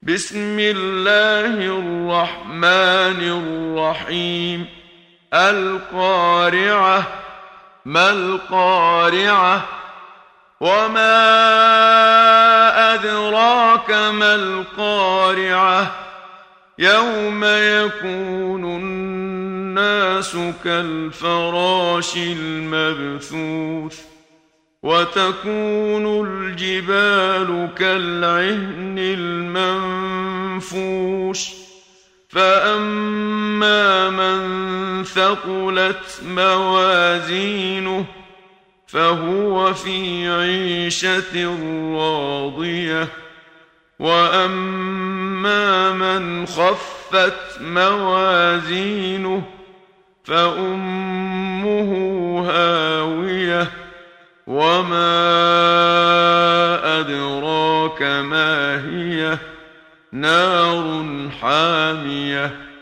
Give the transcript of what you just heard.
بسم الله الرحمن الرحيم. القارعة. ما القارعة؟ وما أدراك ما القارعة؟ يوم يكون الناس كالفراش المبثوث وتكون الجبال كالعهن المنفوش فأما من ثقلت موازينه فهو في عيشة راضية وأما من خفت موازينه فأمه هاوية وما أدراك ما هي نار حامية